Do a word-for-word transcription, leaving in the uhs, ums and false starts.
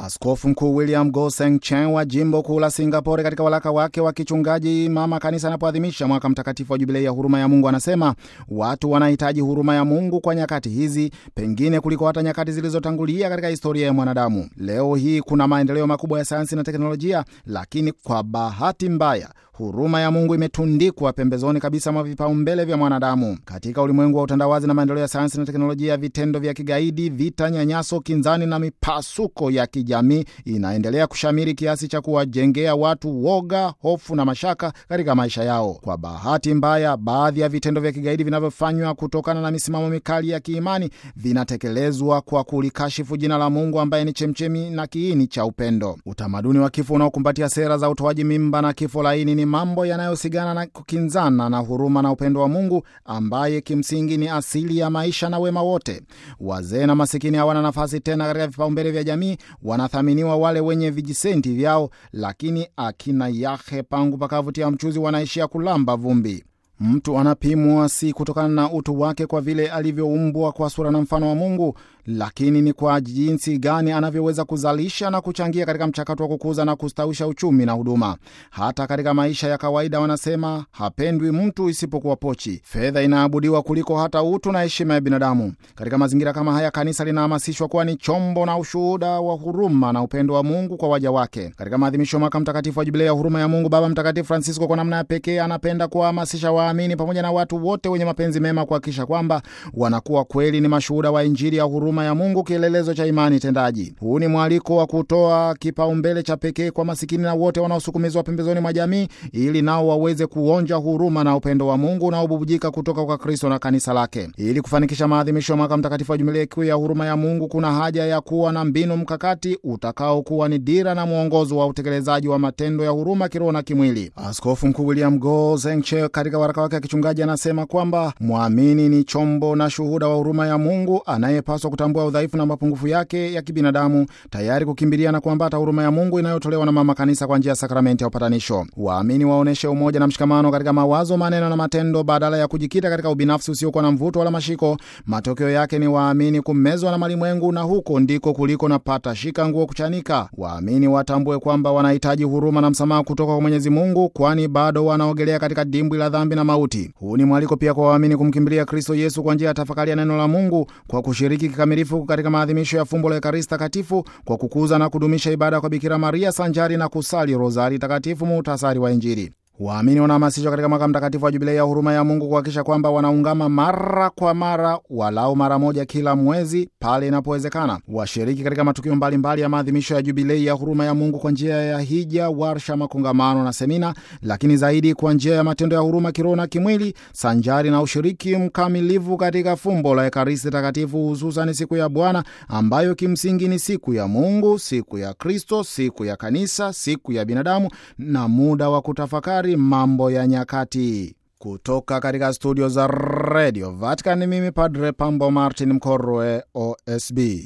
Askofu Mkuu William Go Seng Cheng wa jimbo kuu la Singapore, katika walaka wake wa kichungaji mama kanisa anapoadhimisha mwaka mtakatifu wa jubilei ya huruma ya Mungu, anasema watu wanahitaji huruma ya Mungu kwa nyakati hizi, pengine kuliko hata nyakati zilizotangulia katika historia ya mwanadamu. Leo hii kuna maendeleo makubwa ya sayansi na teknolojia, lakini kwa bahati mbaya huruma ya Mungu imetundikwa pembezoni kabisa mwa vipaumbele vya mwanadamu. Katika ulimwengu wa utandawazi na maendeleo ya sayansi na teknolojia, vitendo vya kigaidi, vita, nyanyaso, kinzani na mipasuko ya kijamii inaendelea kushamiri kiasi cha kuwajengea watu woga, hofu na mashaka katika maisha yao. Kwa bahati mbaya, baadhi ya vitendo vya kigaidi vinavyofanywa kutokana na misimamo mikali ya kiimani vinatekelezwa kwa kulikashifu jina la Mungu ambaye ni chemchemi na kiini cha upendo. Utamaduni wa kifo unaokumbatia sera za utoaji mimba na kifo laini ni mambo yanayosigana na kukinzana na huruma na upendo wa Mungu ambaye kimsingi ni asili ya maisha na wema wote. Wazee na masikini hawana nafasi tena katika vipaumbele vya jamii, wanathaminiwa wale wenye vijisenti vyao, lakini akina yahe pangu pakavutia mchuzi wanaishia kulamba vumbi. Mtu anapimwa si kutokana na utu wake kwa vile alivyoumbwa kwa sura na mfano wa Mungu, lakini ni kwa jinsi gani anavyoweza kuzalisha na kuchangia katika mchakato wa kukuza na kustawisha uchumi na huduma. Hata katika maisha ya kawaida wanasema hapendwi mtu isipokuwa pochi. Fedha inaabudiwa kuliko hata utu na heshima ya binadamu. Katika mazingira kama haya, kanisa linahamasishwa kuwa ni chombo na ushuhuda wa huruma na upendo wa Mungu kwa waja wake. Katika maadhimisho mwaka mtakatifu wa jubilei ya huruma ya Mungu, Baba Mtakatifu Francisco kwa namna ya pekee anapenda kuhamasisha waamini pamoja na watu wote wenye mapenzi mema kuhakikisha kwamba wanakuwa kweli ni mashuhuda wa Injili ya huruma ya Mungu, kielelezo cha imani tendaji. Huu ni mwaliko wa kutoa kipaumbele cha pekee kwa masikini na wote wanaosukumizwa pembezoni mwa jamii, ili nao waweze kuonja huruma na upendo wa Mungu unaobubujika kutoka kwa Kristo na kanisa lake. Ili kufanikisha maadhimisho ya mwaka mtakatifu wa jubilei kuu ya huruma ya Mungu, kuna haja ya kuwa na mbinu mkakati utakao kuwa ni dira na mwongozo wa utekelezaji wa matendo ya huruma kiroho na kimwili. Askofu Mkuu William Go Seng Cheng katika waraka wake kichungaji anasema kwamba muamini ni chombo na shuhuda wa huruma ya Mungu anayepaswa kutambua udhaifu na mapungufu yake ya kibinadamu, tayari kukimbilia na kuambata huruma ya Mungu inayotolewa na mama kanisa kwa njia ya sakramenti ya upatanisho. Waamini waoneshe umoja na mshikamano katika mawazo, maneno na matendo, badala ya kujikita katika ubinafsi usiokuwa na mvuto wala mashiko. Matokeo yake ni waamini kumezwa na malimwengu, na huko ndiko kuliko na pata shika nguo kuchanika. Waamini watambue kwamba wanahitaji huruma na msamaha kutoka kwa Mwenyezi Mungu, kwani bado wanaogelea katika dimbwi la dhambi na mauti. Huu ni mwaliko pia kwa waamini kumkimbilia Kristo Yesu kwa njia ya tafakari ya neno la Mungu, kwa kushiriki kikamilifu katika maadhimisho ya fumbo la Ekaristi Takatifu, kwa kukuza na kudumisha ibada kwa Bikira Maria sanjari na kusali rozari takatifu, muhtasari wa Injili. Waamini wanahamasishwa katika mwaka mtakatifu wa jubilei ya huruma ya Mungu kuhakikisha kwamba wanaungama mara kwa mara, walau mara moja kila mwezi pale inapowezekana, washiriki katika matukio mbalimbali mbali ya maadhimisho ya jubilei ya huruma ya Mungu kwa njia ya hija, warsha, makongamano na semina, lakini zaidi kwa njia ya matendo ya huruma kiroho na kimwili, sanjari na ushiriki mkamilifu katika fumbo la Ekaristi Takatifu, hususan siku ya Bwana ambayo kimsingi ni siku ya Mungu, siku ya Kristo, siku ya kanisa, siku ya binadamu na muda wa kutafakari mambo ya nyakati. Kutoka katika studio za Radio Vatican, mimi Padre Pambo Martin Mkorwe, O S B.